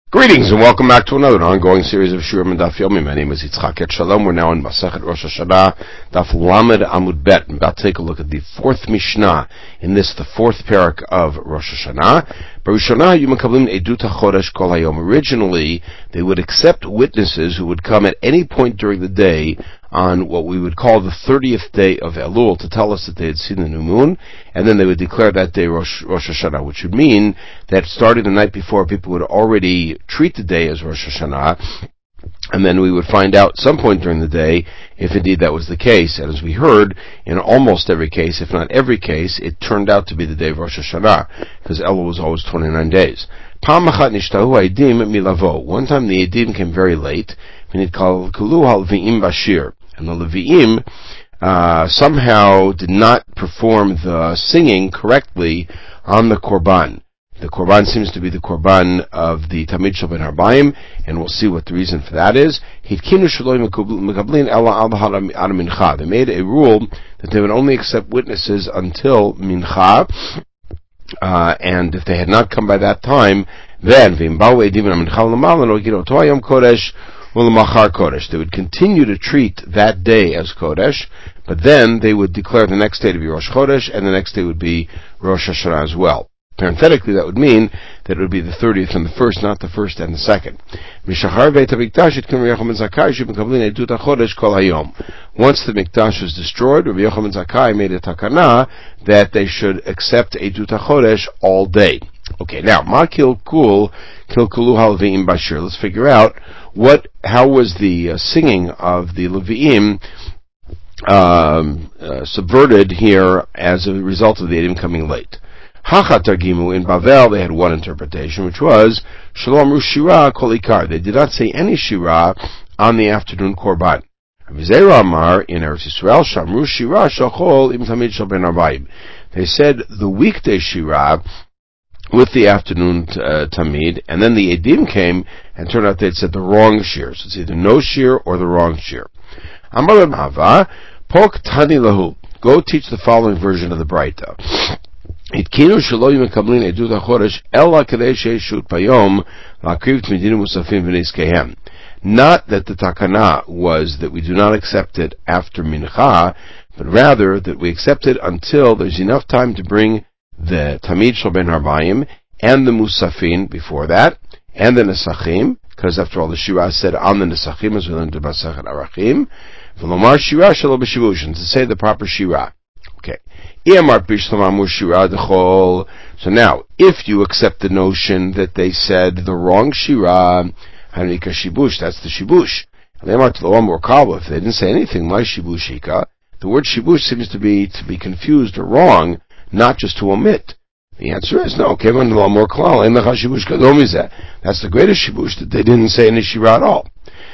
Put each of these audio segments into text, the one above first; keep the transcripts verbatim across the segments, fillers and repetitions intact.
Greetings and welcome back to another ongoing series of Shurim and Daf Yomi. My name is Yitzchak Etshalom. We're now in Masechet Rosh Hashanah, Daf Lamed Amud Bet. I'm about to take a look at the fourth Mishnah in this, the fourth parak of Rosh Hashanah. Originally, they would accept witnesses who would come at any point during the day on what we would call the thirtieth day of Elul to tell us that they had seen the new moon, and then they would declare that day Rosh, Rosh Hashanah, which would mean that starting the night before, people would already treat the day as Rosh Hashanah, and then we would find out some point during the day if indeed that was the case. And as we heard, in almost every case, if not every case, it turned out to be the day of Rosh Hashanah, because Elul was always twenty-nine days. One time the Edim came very late, and the Levi'im uh, somehow did not perform the singing correctly on the Korban. The Korban seems to be the Korban of the Tamid Shel Ben Arbaim, and we'll see what the reason for that is. They made a rule that they would only accept witnesses until Mincha, uh, and if they had not come by that time, then they would continue to treat that day as Kodesh, but then they would declare the next day to be Rosh Chodesh, and the next day would be Rosh Hashanah as well. Parenthetically, that would mean that it would be the thirtieth and the first, not the first and the second. Once the Mikdash was destroyed, Rabbi Yochanan Zakkai made a takana that they should accept Edut HaChodesh all day. Okay, now, Ma Kilkul, Kilkulu HaLevi'im Bashir. Let's figure out what, how was the uh, singing of the Levi'im um, uh, subverted here as a result of the Edim coming late. Hachatargimu in Bavel, they had one interpretation, which was Shalom Ru Shira Kol Ikar. They did not say any Shira on the afternoon Korban. Vizera Amar in Eretz Yisrael Shamru Shira Shachol Im Tamid Shel Ben Arbaim. They said the weekday Shira with the afternoon uh, Tamid, and then the Edim came and turned out they'd said the wrong Shir. So it's either no Shir or the wrong Shir. Amar Hava Pok Tani Lahu. Go teach the following version of the Braita. Not that the takana was that we do not accept it after mincha, but rather that we accept it until there's enough time to bring the Tamid Shel Ben Arbaim and the Musafin before that, and the Nesachim, because after all the Shira said on the Nesachim as we learned in Masechet Arachim, V'lomar Shira Shelo B'Shivushin, to say the proper Shira. Okay. So now, if you accept the notion that they said the wrong Shira, that's the Shibush. If they didn't say anything like Shibushika, the word Shibush seems to be to be confused or wrong, not just to omit. The answer is no. That's the greatest Shibush, that they didn't say any Shira at all.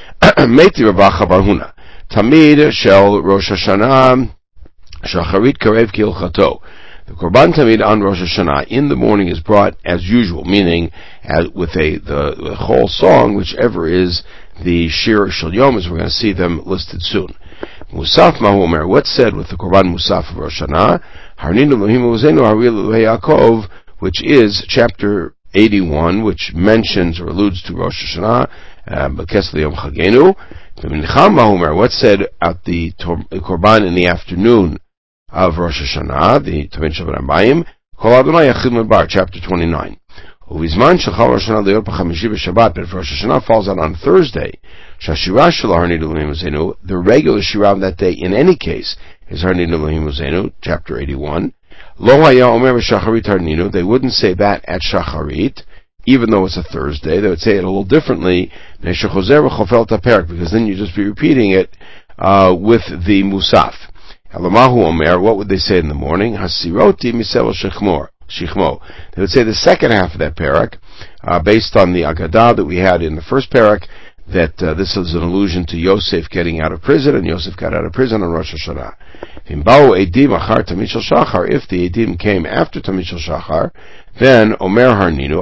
Tamid Shel Rosh Hashanah Shacharit Karev Kilchato. The Korban Tamid on Rosh Hashanah in the morning is brought as usual, meaning as with a the, the whole song, whichever is the Shir Shel Yom, as we're going to see them listed soon. Musaf Mahu Omer, what's said with the Korban Musaf of Rosh Hashanah? Harninu Elohim Ozenu Haril Yaakov, which is chapter eighty-one, which mentions or alludes to Rosh Hashanah, B'Kes L'Yom Chagenu. Mincha Mahu Omer, what's said at the Korban in the afternoon of Rosh Hashanah, the Tamid Shel Ben Arbaim, Kol Adonai Yachid Medbar, chapter twenty-nine. Uvizman Shechal Rosh Hashanah Le'or P'Chamishi B'Shabbat, but if Rosh Hashanah falls out on Thursday, Shashira Shel Harninu Elohim Ozenu, the regular Shira of that day, in any case, is Harninu Elohim Ozenu, chapter eighty-one. Lo Haya Omer B'Shacharit Harninu, they wouldn't say that at Shacharit, even though it's a Thursday. They would say it a little differently, because then you'd just be repeating it uh, with the Musaf. Alamahu Omer, what would they say in the morning? Hasiroti Misel Shechmo. They would say the second half of that parak, uh, based on the Agadah that we had in the first parak, that uh, this is an allusion to Yosef getting out of prison, and Yosef got out of prison on Rosh Hashanah. If the Edim came after Tamid Shel Shachar, then Omer Harninu,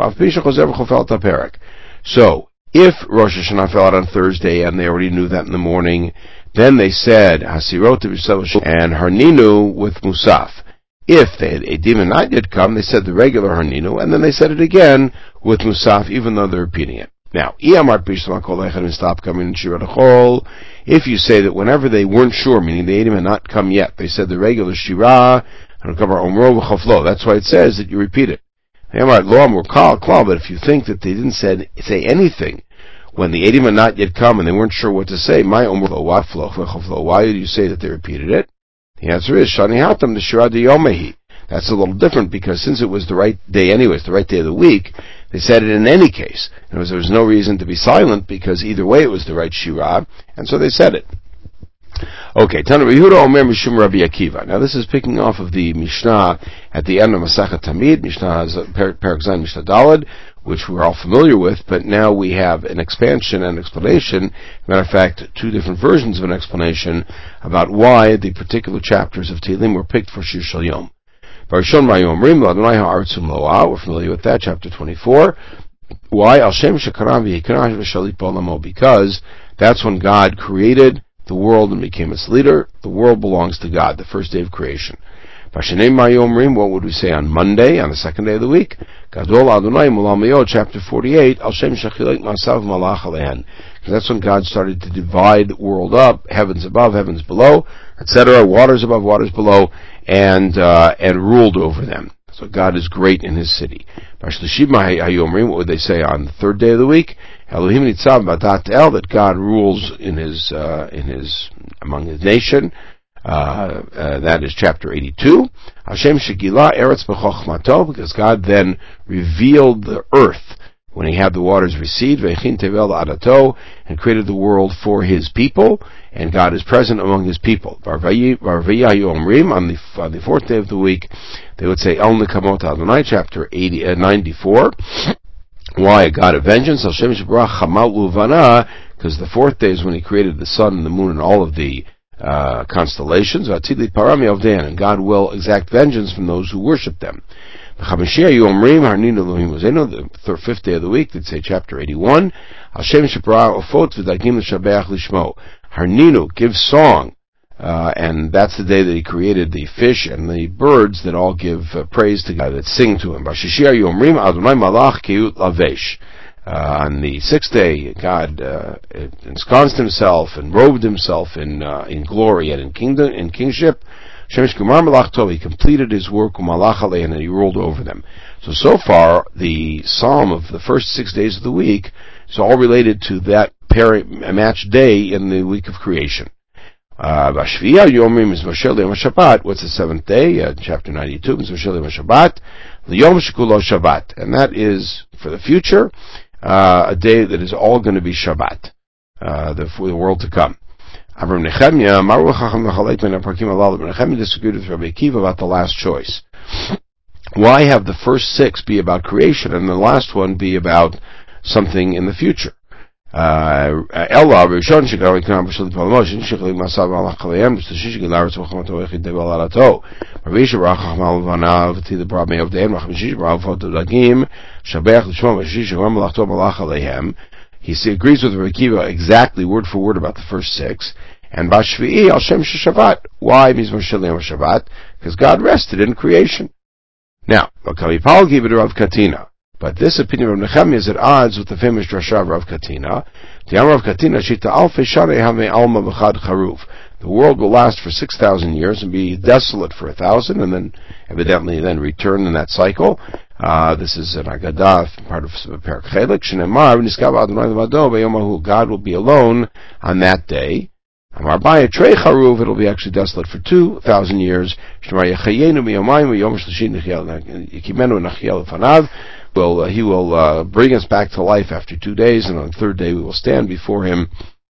so if Rosh Hashanah fell out on Thursday and they already knew that in the morning, then they said Hasirot and Harninu with Musaf. If they had Edim and not yet come, they said the regular Harninu, and then they said it again with Musaf, even though they're repeating it. Now, stop coming in Shira Chol. If you say that whenever they weren't sure, meaning the Eidim had not come yet, they said the regular Shira, that's why it says that you repeat it. But if you think that they didn't say, say anything when the Eidim had not yet come and they weren't sure what to say, why did you say that they repeated it? The answer is Shani Hatam the Shira de Yomehi. That's a little different because since it was the right day anyways, the right day of the week, they said it in any case. There was, there was no reason to be silent because either way it was the right Shira, and so they said it. Okay, Tana Rehuda Omer Mishum Rabbi Akiva. Now this is picking off of the Mishnah at the end of Masachet Tamid. Mishnah has Perek Zayin Mishnah Daled, which we're all familiar with, but now we have an expansion and explanation. Matter of fact, two different versions of an explanation about why the particular chapters of Tehillim were picked for Shir Shel Yom. We're familiar with that, chapter twenty-four. Why? Because that's when God created the world and became its leader. The world belongs to God, the first day of creation. What would we say on Monday, on the second day of the week? Chapter forty-eight. Because that's when God started to divide the world up, heavens above, heavens below, et cetera, waters above, waters below, and uh, and ruled over them. So God is great in His city. What would they say on the third day of the week? That God rules in His uh, in His among His nation. Uh, uh, that is chapter eighty-two. Hashem Shegila Eretz B'chochmato, because God then revealed the earth when He had the waters recede, Ve'echin Tevel Adato, and created the world for His people, and God is present among His people. Varvayi Omrim, on the on the fourth day of the week, they would say El Nekamot Adonai, chapter eighty, uh, ninety-four. Why a God of vengeance? Hashem Shebarach Chamal Uvana, because the fourth day is when He created the sun and the moon and all of the Uh, constellations, and God will exact vengeance from those who worship them. The fifth day of the week, they'd say chapter eighty-one, Harninu, give song, uh, and that's the day that He created the fish and the birds that all give uh, praise to God, that sing to Him. Uh, on the sixth day, God uh, ensconced Himself and robed Himself in uh, in glory and in kingdom, in kingship. He completed His work, and He ruled over them. So, so far, the psalm of the first six days of the week is all related to that peri- match day in the week of creation. Uh, what's the seventh day? Uh, chapter ninety-two, Shabbat, and that is for the future. Uh, a day that is all going to be Shabbat, uh, the, for the world to come. Avram Nehemiah, Nehemiah disagreed with Rabbi Akiva about the last choice. Why have the first six be about creation and the last one be about something in the future? Uh, Ella, Rishon, Shikar, Ikram, Bashal, Palmosh, Shikli, Masav, Allah, Kalayam, Stashishik, Laris, Wachamato, Echid, Deval, Alato, Ravisha, Racham, Alvana, Vati, the Brahmi of Deim, Rachamishish, Rav, Dagim, Shabach, Lishma, Vashish, Ram, Lachto, Malach, Alayhem. He agrees with Rabbi Akiva exactly word for word about the first six. And Bashvi'i, Al Shem Shabbat. Why Mizmor Shalim Shabbat? Because God rested in creation. Now, Vakavipal gave it to Rav Katina. But this opinion of Nehemiah is at odds with the famous drasha of Rav Katina. The Amar of Katina, Shita Alfei Shanei Hamei Alma B'chad Charuv. The world will last for six thousand years and be desolate for a thousand, and then evidently then return in that cycle. Uh, this is an Agadah, part of Perek Chelik. Shneimar Niskav Adonai Levado B'yomahu. God will be alone on that day. Amar Baya Trei Charuv. It'll be actually desolate for two thousand years. Shnemar Yechayenu B'yomayim V'yom Shlishi Nichiel Yekimenu Nachiel Fanav. Will uh, He will uh, bring us back to life after two days, and on the third day we will stand before Him.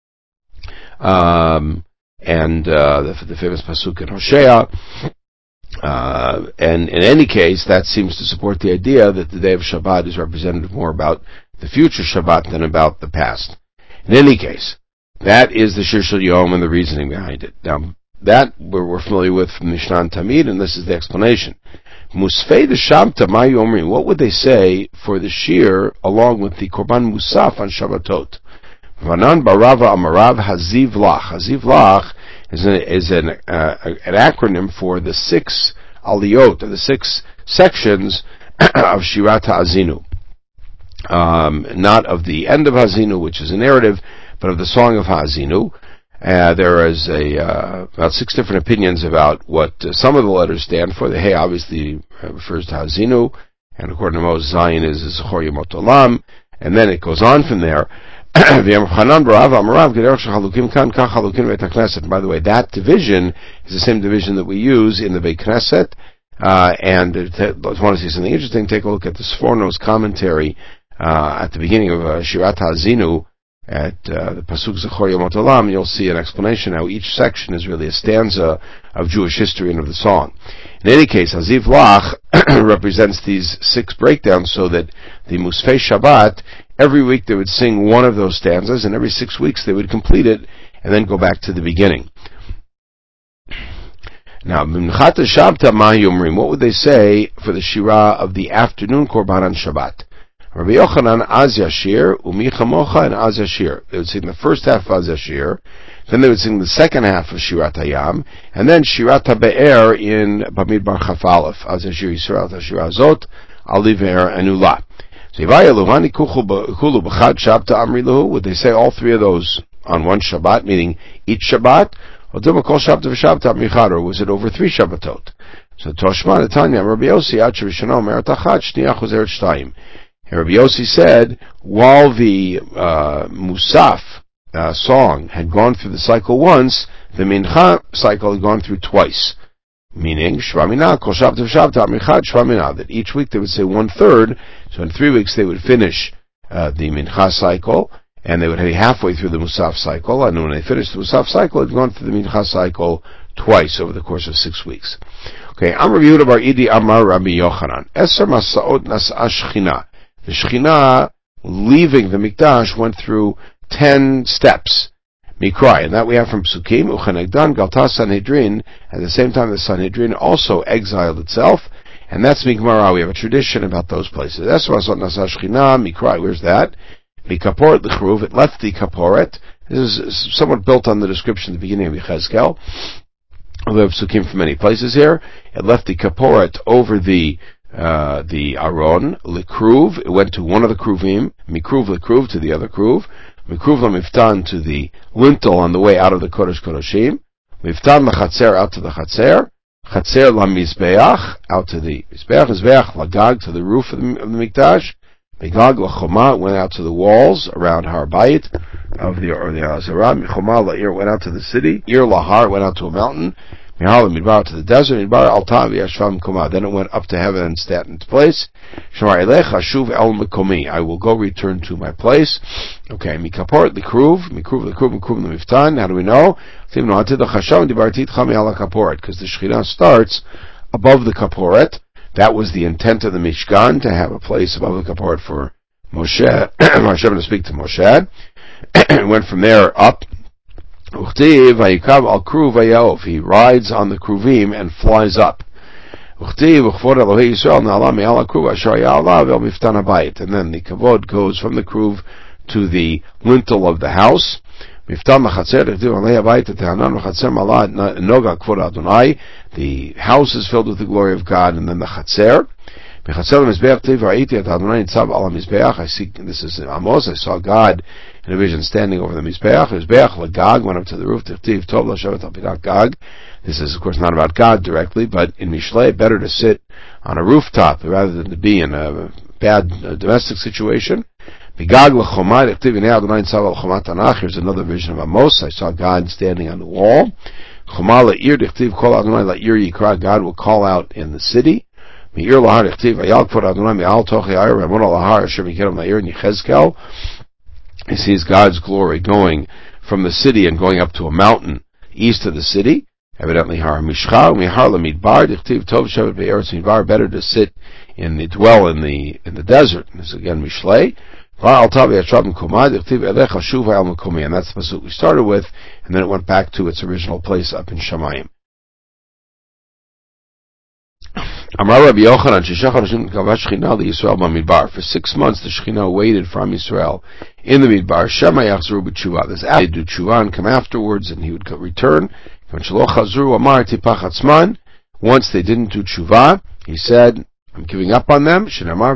Um, and uh, the, the famous pasuk in Hosea. Uh, and in any case, that seems to support the idea that the day of Shabbat is representative more about the future Shabbat than about the past. In any case, that is the Shir Shel Yom and the reasoning behind it. Now, that we're, we're familiar with from Mishnah and Tamid, and this is the explanation. Musfei de Shamta Mayu Omri. What would they say for the Shir along with the Korban Musaf on Shabbatot? Vanan Barava Amarav Haziv Lach. Haziv Lach is, a, is an, uh, an acronym for the six aliyot, or the six sections of Shirat HaAzinu. um, not of the end of Hazinu, which is a narrative, but of the song of Hazinu. Uh, there is a, uh, about six different opinions about what uh, some of the letters stand for. The Hey obviously uh, refers to Hazinu, and according to Moses, Zion is Zechor Yemot Olam, and then it goes on from there. And by the way, that division is the same division that we use in the Beit Knesset. Uh, and if you want to see something interesting, take a look at the Sforno's commentary uh, at the beginning of uh, Shirat Hazinu at uh, the Pasuk Zechor Yomot Olam. You'll see an explanation how each section is really a stanza of Jewish history and of the song. In any case, Haziv Lach represents these six breakdowns, so that the Musfei Shabbat, every week they would sing one of those stanzas, and every six weeks they would complete it, and then go back to the beginning. Now, B'Minchat Shabta Ma Yomrim, what would they say for the Shirah of the afternoon Korban on Shabbat? Rabbi Yochanan, Az Yashir, Umi Chamocha, and Az Yashir. They would sing the first half of Az Yashir, then they would sing the second half of Shirat Hayam, and then Shirat HaBe'er in Bamidbar Chaf Aleph, Az Yashir Yisrael, Shirah Zot, Aliver, and Ula. So, would they say all three of those on one Shabbat, meaning each Shabbat? Or was it over three Shabbatot? So Toshma Netanya Rabbi Yossi Acher Rishano Meratachat Shniach Ozeret Shtayim. Rabbi Yossi said, while the uh, Musaf uh, song had gone through the cycle once, the Mincha cycle had gone through twice. Meaning, Shvamina Kol Shabbat Shabbat Michat Shvamina, that each week they would say one third. So in three weeks they would finish uh, the Mincha cycle, and they would be halfway through the Musaf cycle, and when they finished the Musaf cycle, it had gone through the Mincha cycle twice over the course of six weeks. Okay, Amar Yehuda bar Idi Amar Rabbi Yochanan. Eser Masaot Nas'a Shechina. The Shechina, leaving the Mikdash, went through ten steps. Mikrai, and that we have from Psukim, Uchanegdan, Galta Sanhedrin. At the same time, the Sanhedrin also exiled itself, and that's Mikmara. We have a tradition about those places. Eser Masaot Nas'a Shechina, Mikrai, where's that? Mikaporet l'chruv, it left the kaporet. This is somewhat built on the description at the beginning of Yechezkel. Although psukim from many places here. It left the kaporet over the uh, the aron, l'kruv. It went to one of the kruvim, mikruv l'kruv to the other kruv, mikruv l'miftan to the lintel on the way out of the kodesh kodoshim, miftan l'chatzer out to the chatzer, chatzer l'mizbeach out to the mizbeach, mizbeach l'gag to the roof of the, of the mikdash. Megag l'choma went out to the walls around Har Bayit of the or the Azara. Choma la'ir went out to the city. Ir lahar went out to a mountain. Mihal midbar to the desert. Midbar altav yashvam koma. Then it went up to heaven and sat in its place. Shemar elech hashuv el mekomi. I will go return to my place. Okay. Mikaport l'kruv. Mikruv l'kruv. Mikruv l'miftan. How do we know? Because the Shechina starts above the kaporet. That was the intent of the Mishkan, to have a place above the kaporet for Moshe, Hashem to speak to Moshe. Went from there up. He rides on the kruvim and flies up. And then the kavod goes from the kruv to the lintel of the house. The house is filled with the glory of God, and then the chatzer. I see, this is Amos, I saw God in a vision standing over the Mizbeach. Mizbeach l'gag went up to the roof. This is, of course, not about God directly, but in Mishlei, better to sit on a rooftop rather than to be in a bad uh, domestic situation. Here's another vision of Amos. I saw God standing on the wall. God will call out in the city. He sees God's glory going from the city and going up to a mountain east of the city. Evidently, better to sit in the dwell in the in the desert. This is again Mishlei. And that's the pasuk we started with, and then it went back to its original place up in Shamayim. For six months the Shekhinah waited from Yisrael in the Midbar. Shema yachzru b'tshuva. This after they do tshuva and come afterwards, and he would return. Once they didn't do tshuva, he said, I'm giving up on them.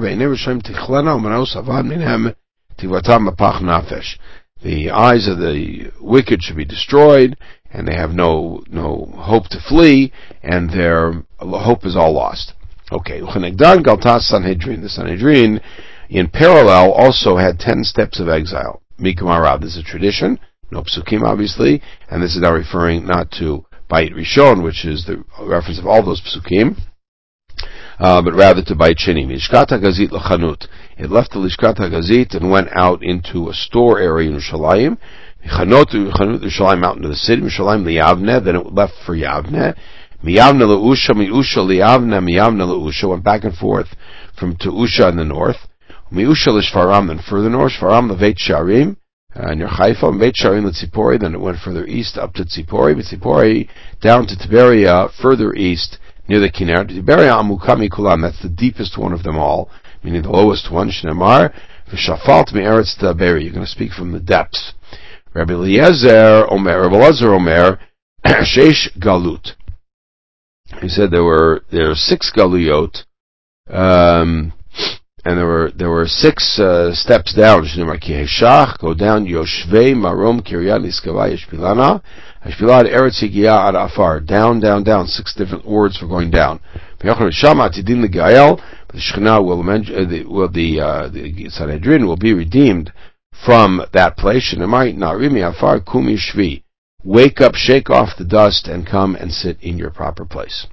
The eyes of the wicked should be destroyed, and they have no no hope to flee, and their hope is all lost. Okay, the Sanhedrin, in parallel, also had ten steps of exile. Mikamarav, this is a tradition, no psukim obviously, and this is now referring not to Beit Rishon, which is the reference of all those psukim, uh, but rather to Beit Sheni. Lishkat HaGazit L'Chanut. It left the Lishkat HaGazit and went out into a store area in Yerushalayim. Chanot Yerushalayim out into the city. Yerushalayim Liyavne. Then it left for Yavne. Miyavne Le'usha, Mi'usha Liyavne, Miyavne Le'usha. Went back and forth from to Usha in the north. Mi'usha L'Shfaram, then further north. Shfaram Le'Veit Sharim. Uh, near Haifa, and Beit Sharim L'Tzipori. Then it went further east up to Tzipori. Tzipori down to Tiberia, further east near the Kinneret. Tiberia Amukami Kulam. That's the deepest one of them all, meaning the lowest one. Shnemar v'Shafalt Me'eretz Taberi. You're going to speak from the depths. Rabbi Eliezer Omer, Rabbi Eliezer Omer, Sheish Galut. He said there were there are six galuyot, um, and there were there were six uh, steps down. Go down Yoshvei Marom Kiryat Niskava Yeshpilana Yeshpilad Eretz Higia Ad Afar. Down, down, down. Six different words for going down. Shama Tidin L'Gael. The Shechina will the will the uh, the Sanhedrin will be redeemed from that place. Shenamai Narimi Afar Kumi Shvi. Wake up, shake off the dust, and come and sit in your proper place.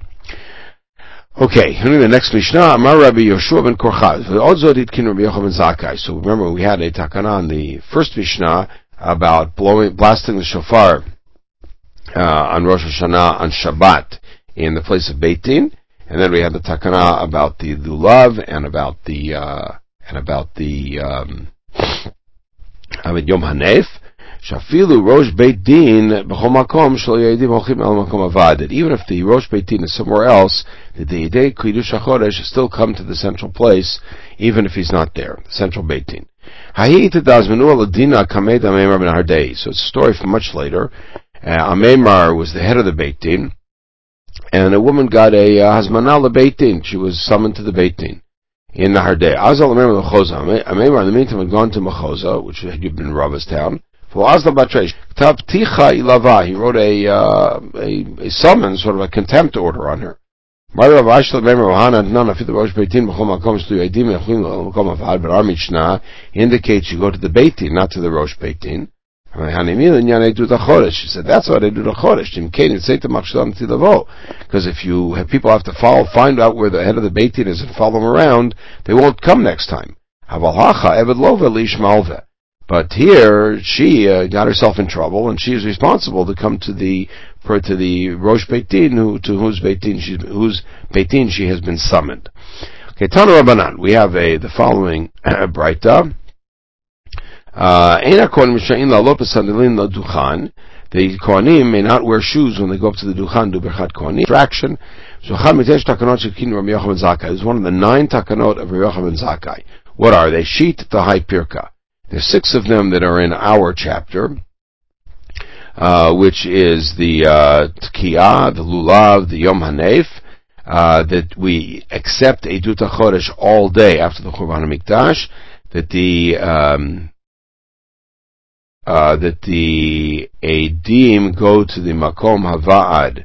Okay, the next Mishnah, Amar Rabbi Yoshua ben Korcha. So remember, we had a takana in the first Mishnah about blowing, blasting the shofar uh, on Rosh Hashanah on Shabbat in the place of Beit Din, and then we had the takana about the lulav and about the uh, and about the um, Yom Hanef. Shafilu Rosh Beit Din b'chol makom shel yadim holchim el makom avad. That even if the Rosh Beit Din is somewhere else, the Yedei Kiddush HaChodesh still come to the central place, even if he's not there. The central Beit Din. Hahi itadaz menu aladina kamed Ameimar ben Hardei. So it's a story from much later. Uh, Ameimar was the head of the Beit Din, and a woman got a uh, hazmanah leBeit Din. She was summoned to the Beit Din in Nahardei. Azal Ameimar leChoza. Ameimar in the meantime had gone to Mechoza, which had been Rava's town. He wrote a, uh, a, a summons, sort of a contempt order on her. But our Mishnah indicates you go to the Beit Din, not to the Rosh Beit Din. She said, that's why they do the Chodesh. Because if you have people have to follow, find out where the head of the Beit Din is and follow him around, they won't come next time. But here, she uh, got herself in trouble, and she is responsible to come to the to the Rosh Beit Din, who, to whose Beit Din she whose Beit Din she has been summoned. Okay, Tanu Rabbanan. We have a the following Braita. The Kohanim may not wear shoes when they go up to the Duchan, do Berchat Kohanim. Distraction. This is one of the nine takanot of Rabbi Yochanan ben Zakkai. What are they? Sheet the high pirka. There's six of them that are in our chapter, uh, which is the uh, Tkiyah, the Lulav, the Yom Hanef, uh, that we accept Eidut HaChodesh all day after the Churban HaMikdash, that the um, uh, that the Eidim go to the Makom Hava'ad,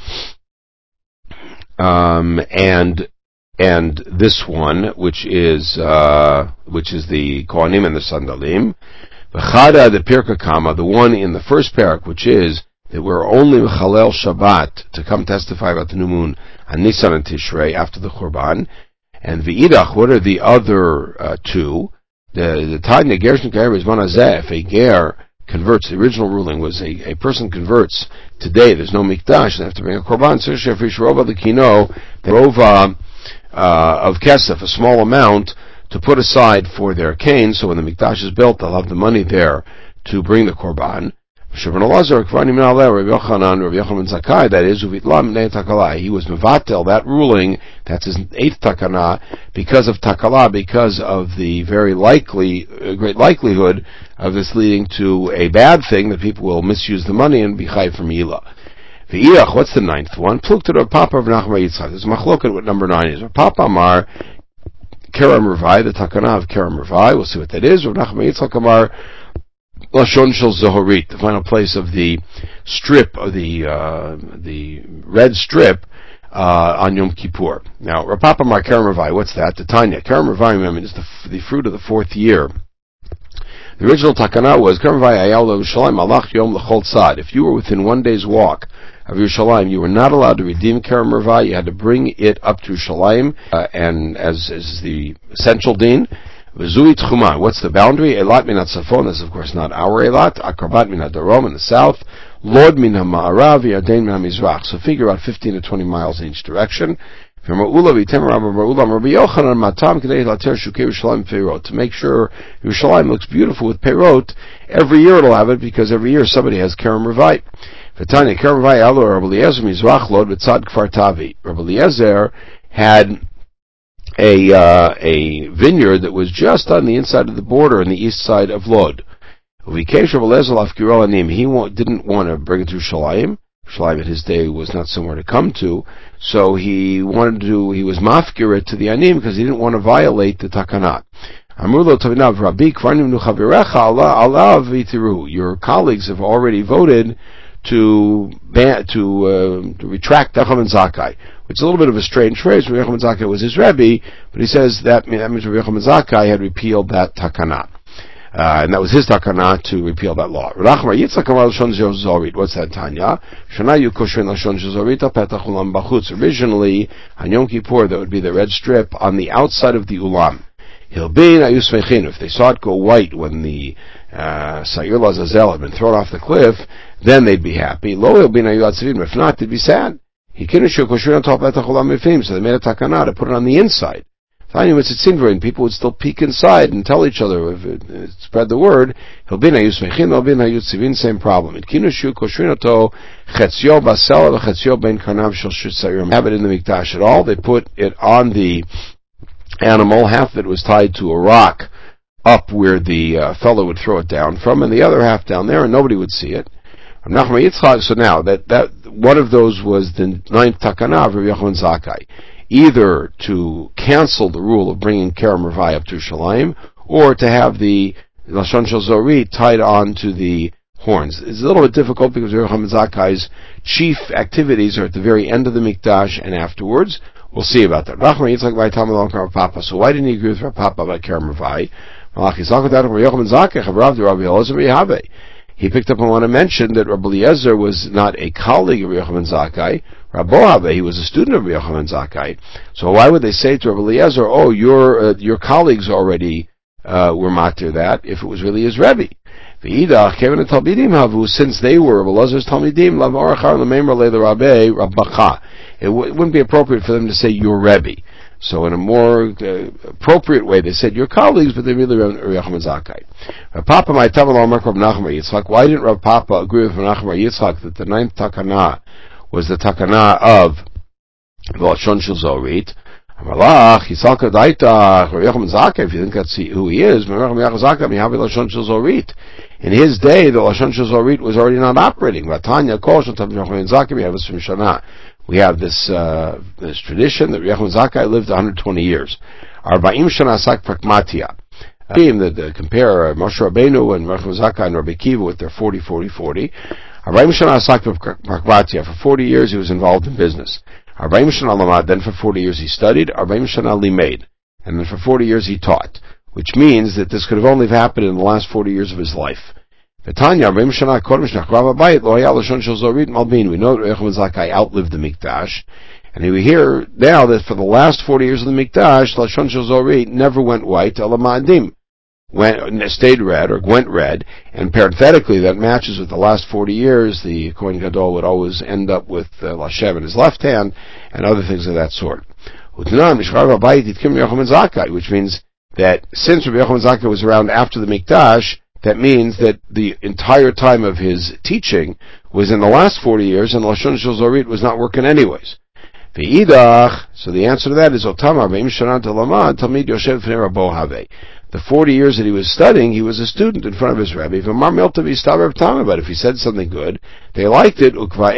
um, and And this one, which is uh, which is the Kohanim and the Sandalim, V'chada the Pirka Kama, the one in the first parak, which is that we're only Mechalel Shabbat to come testify about the new moon on Nisan and Tishrei after the Churban, and V'idach, what are the other uh, two? The the Tanya Gershon Kair is Manazeh. If a ger converts, the original ruling was a, a person converts today. There's no mikdash, they have to bring a korban. So Shefish Rova the Kino, the Rova. Uh, of kesef, a small amount, to put aside for their cane, so when the mikdash is built, they'll have the money there to bring the korban. That is, he was mevatel, that ruling, that's his eighth takana, because of takala, because of the very likely, uh, great likelihood of this leading to a bad thing, that people will misuse the money and be chai from yila. V'iyach, what's the ninth one? Plukta Rav Papa of Nachman Yitzchak. There's a machloket what number nine is. Rav Papa Amar Kerem Revai, the Takana of Kerem Revai. We'll see what that is. Rav Nachman Yitzchak Amar Lashon Shel Zohorit, the final place of the strip of the uh, the red strip uh, on Yom Kippur. Now, Rav Papa Amar Kerem Revai. What's that? The Tanya Kerem Revai. Remember, is the the fruit of the fourth year. The original takana was Kerem Revai Ayal Yerushalayim Alach Yom L'Chol Tzad. If you were within one day's walk of Yerushalayim, you were not allowed to redeem Kerem Revai. You had to bring it up to Yerushalayim, uh, and as is the essential din. V'zui Tchuma. What's the boundary? Elat min Tzafon. This is of course not our Elat. Akrabat min Darom in the south. Lod min Ha'ma'arav. Yarden min Ha'mizrach. So figure out fifteen to twenty miles in each direction. To make sure Yerushalayim looks beautiful with Peirot, every year it'll have it because every year somebody has Kerem Revai. V'tanya Kerem Revai Alo Rabbi Eliezer Mizrach Lod B'tzad Kfar Tavi. Rabbi Eliezer had a uh, a vineyard that was just on the inside of the border on the east side of Lod. He didn't want to bring it to Yerushalayim. Yerushalayim at his day was not somewhere to come to, so he wanted to, he was mafkir it to the anim because he didn't want to violate the takanah. Your colleagues have already voted to ban, to, uh, to retract Rabbi Yochanan Zakkai. It's a little bit of a strange phrase. Rabbi Yochanan Zakkai was his Rebbe, but he says that, that means Rabbi Yochanan Zakkai had repealed that takanah. Uh, and that was his takana to repeal that law. What's that, Tanya? Originally, on Yom Kippur, that would be the red strip on the outside of the ulam. If they saw it go white when the uh, Sa'ir Lazazel had been thrown off the cliff, then they'd be happy. If not, they'd be sad. So they made a takana to put it on the inside. And people would still peek inside and tell each other, if it, it spread the word, same problem. Have it in the mikdash at all. They put it on the animal. Half of it was tied to a rock up where the uh, fellow would throw it down from, and the other half down there, and nobody would see it. So now, that, that one of those was the ninth takana of Rabbi Yochanan Zakkai. Either to cancel the rule of bringing Kerem Revai up to Yerushalayim, or to have the Lashon Shel Zorit tied on to the horns. It's a little bit difficult because Rabbi Yochanan Zakkai's chief activities are at the very end of the Mikdash and afterwards. We'll see about that. So why didn't he agree with Rav Papa about Kerem Revai? He picked up on what I mentioned, that Rabbi Eliezer was not a colleague of Rabbi Yochanan Zakkai. Rabbi, he was a student of Rabbi Yochanan Zakkai. So why would they say to Rabbi Eliezer, oh, your uh, your colleagues already uh, were matir that, if it was really his Rebbe? V'idach, Kevin and Talmidim havu, since they were Rabbi Eliezer's Talmidim, lav orachar l'meimer le l'Rabbi, Rabbacha. It w- wouldn't be appropriate for them to say your Rebbe. So in a more uh, appropriate way, they said your colleagues, but they really were Rabbi Yochanan Zakkai. Rav Papa might tell Rav Nachman Yitzchak. Why didn't Rav Papa agree with Rav Nachman Yitzchak that the ninth takana was the takana of Lashon Shel Zorit? Amalach Yitzchak Daita Rabbi Yochanan Zakkai. If you think that's who he is, Rabbi Yochanan Zakkai mihavi Lashon Shel Zorit. In his day, the Lashon Shel Zorit was already not operating. Vatanya Kol Shel Yochanan Zakkai mihavi Shana. We have this uh, this tradition that Rabbi Yochanan Zakkai lived one hundred twenty years. Arba'im Shana Sak Pragmatia. That uh, compare uh, Moshe Rabbeinu and Rabbi Yochanan Zakkai and Rabbi Kiva with their forty, forty, forty. Arba'im Shana Sak Pragmatia. For forty years he was involved in business. Arba'im Shana Lamad. Then for forty years he studied. Arba'im Shana Limed. And then for forty years he taught. Which means that this could have only happened in the last forty years of his life. We know that Rabbi Yochanan Zakkai outlived the Mikdash, and we hear now that for the last forty years of the Mikdash, Lashon Shel Zorit never went white, Elama'adim, went stayed red or went red, and parenthetically that matches with the last forty years. The Kohen Gadol would always end up with uh, Lashem in his left hand and other things of that sort. Which means that since Rabbi Yochanan Zakkai was around after the Mikdash, that means that the entire time of his teaching was in the last forty years, and Lashon Shel Zorit was not working anyways. Ve'idach, so the answer to that is Otamar ve'im shana lamad talmid yoshev fnei rabo have. the forty years that he was studying, he was a student in front of his Rebbe. But if he said something good, they liked it.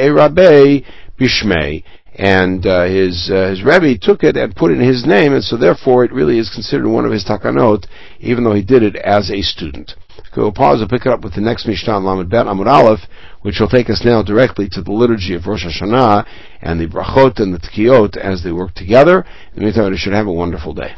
And uh, his uh, his Rebbe took it and put it in his name, and so therefore it really is considered one of his takanot, even though he did it as a student. Okay, we'll pause and pick it up with the next Mishnah, Lamed Bet Amud Aleph, which will take us now directly to the liturgy of Rosh Hashanah and the brachot and the tkiyot as they work together. In the meantime, you should have a wonderful day.